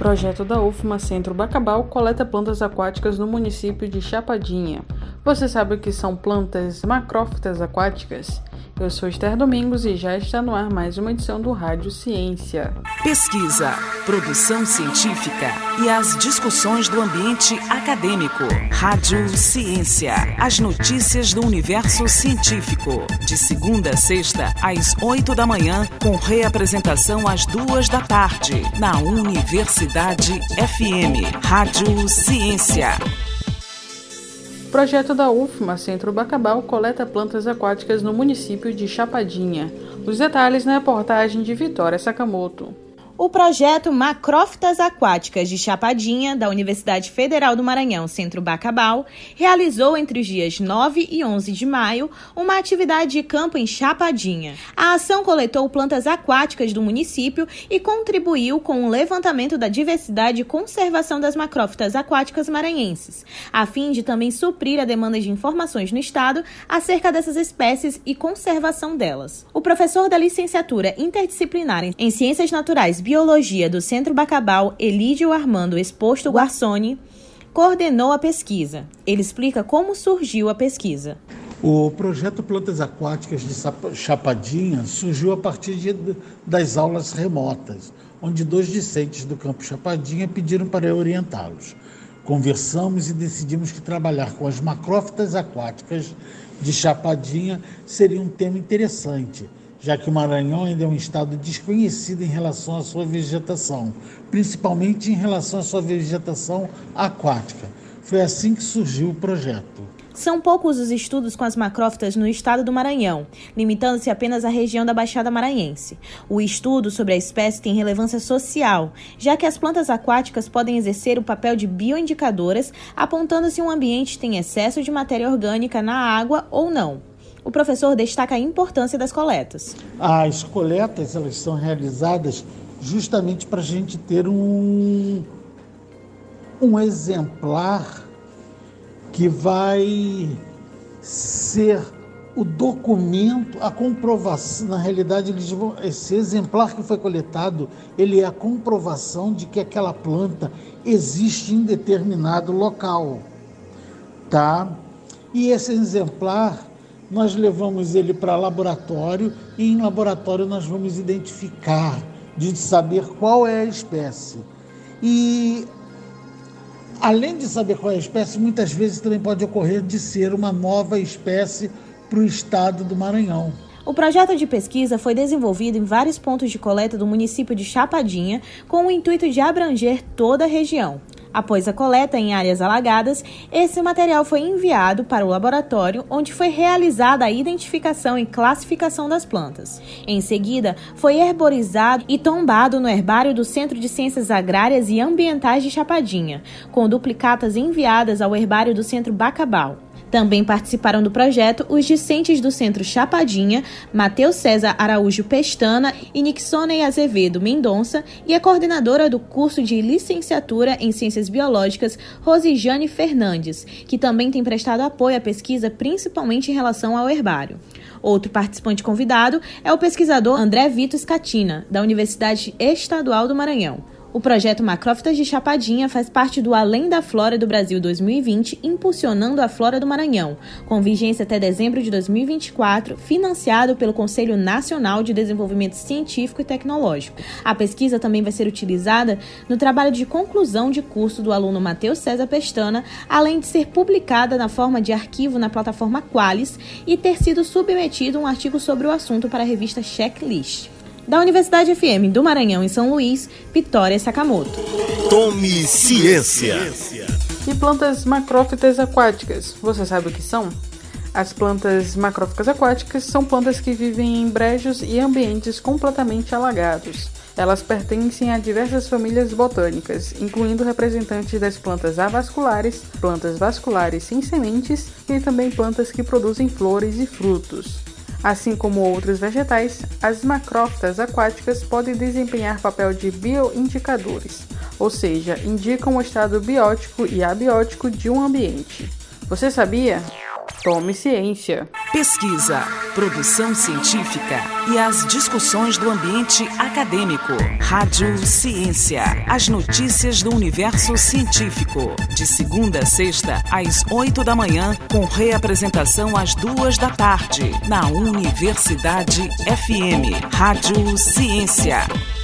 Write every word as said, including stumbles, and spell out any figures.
Projeto da U F M A Centro Bacabal coleta plantas aquáticas no município de Chapadinha. Você sabe o que são plantas macrófitas aquáticas? Eu sou Esther Domingos e já está no ar mais uma edição do Rádio Ciência. Pesquisa, produção científica e as discussões do ambiente acadêmico. Rádio Ciência, as notícias do universo científico. De segunda a sexta, às oito da manhã, com reapresentação às duas da tarde, na Universidade F M. Rádio Ciência. Projeto da U F M A Centro Bacabal coleta plantas aquáticas no município de Chapadinha. Os detalhes na reportagem de Vitória Sakamoto. O projeto Macrófitas Aquáticas de Chapadinha, da Universidade Federal do Maranhão, Centro Bacabal, realizou entre os dias nove e onze de maio uma atividade de campo em Chapadinha. A ação coletou plantas aquáticas do município e contribuiu com o levantamento da diversidade e conservação das macrófitas aquáticas maranhenses, a fim de também suprir a demanda de informações no estado acerca dessas espécies e conservação delas. O professor da licenciatura interdisciplinar em Ciências Naturais Biologia do Centro Bacabal, Elídio Armando Exposto Guarsoni, coordenou a pesquisa. Ele explica como surgiu a pesquisa. O projeto Plantas Aquáticas de Chapadinha surgiu a partir de, das aulas remotas, onde dois discentes do campo Chapadinha pediram para eu orientá-los. Conversamos e decidimos que trabalhar com as macrófitas aquáticas de Chapadinha seria um tema interessante, já que o Maranhão ainda é um estado desconhecido em relação à sua vegetação, principalmente em relação à sua vegetação aquática. Foi assim que surgiu o projeto. São poucos os estudos com as macrófitas no estado do Maranhão, limitando-se apenas à região da Baixada Maranhense. O estudo sobre a espécie tem relevância social, já que as plantas aquáticas podem exercer o papel de bioindicadoras, apontando se um ambiente tem excesso de matéria orgânica na água ou não. O professor destaca a importância das coletas. As coletas elas são realizadas justamente para a gente ter um, um exemplar que vai ser o documento, a comprovação. Na realidade, eles vão, esse exemplar que foi coletado, ele é a comprovação de que aquela planta existe em determinado local, tá? E esse exemplar nós levamos ele para laboratório e em laboratório nós vamos identificar, de saber qual é a espécie. E, além de saber qual é a espécie, muitas vezes também pode ocorrer de ser uma nova espécie para o estado do Maranhão. O projeto de pesquisa foi desenvolvido em vários pontos de coleta do município de Chapadinha, com o intuito de abranger toda a região. Após a coleta em áreas alagadas, esse material foi enviado para o laboratório, onde foi realizada a identificação e classificação das plantas. Em seguida, foi herborizado e tombado no herbário do Centro de Ciências Agrárias e Ambientais de Chapadinha, com duplicatas enviadas ao herbário do Centro Bacabal. Também participaram do projeto os discentes do Centro Chapadinha, Matheus César Araújo Pestana e Nixonei Azevedo Mendonça, e a coordenadora do curso de licenciatura em Ciências Biológicas, Rosijane Fernandes, que também tem prestado apoio à pesquisa, principalmente em relação ao herbário. Outro participante convidado é o pesquisador André Vitor Scatina, da Universidade Estadual do Maranhão. O projeto Macrófitas de Chapadinha faz parte do Além da Flora do Brasil dois mil e vinte, impulsionando a flora do Maranhão, com vigência até dezembro de dois mil e vinte e quatro, financiado pelo Conselho Nacional de Desenvolvimento Científico e Tecnológico. A pesquisa também vai ser utilizada no trabalho de conclusão de curso do aluno Matheus César Pestana, além de ser publicada na forma de arquivo na plataforma Qualis e ter sido submetido um artigo sobre o assunto para a revista Checklist. Da Universidade F M do Maranhão, em São Luís, Vitória Sakamoto. Tome ciência. E plantas macrófitas aquáticas, você sabe o que são? As plantas macrófitas aquáticas são plantas que vivem em brejos e ambientes completamente alagados. Elas pertencem a diversas famílias botânicas, incluindo representantes das plantas avasculares, plantas vasculares sem sementes e também plantas que produzem flores e frutos. Assim como outros vegetais, as macrófitas aquáticas podem desempenhar papel de bioindicadores, ou seja, indicam o estado biótico e abiótico de um ambiente. Você sabia? Tome ciência. Pesquisa, produção científica e as discussões do ambiente acadêmico. Rádio Ciência. As notícias do universo científico. De segunda a sexta, às oito da manhã, com reapresentação às duas da tarde. Na Universidade F M. Rádio Ciência.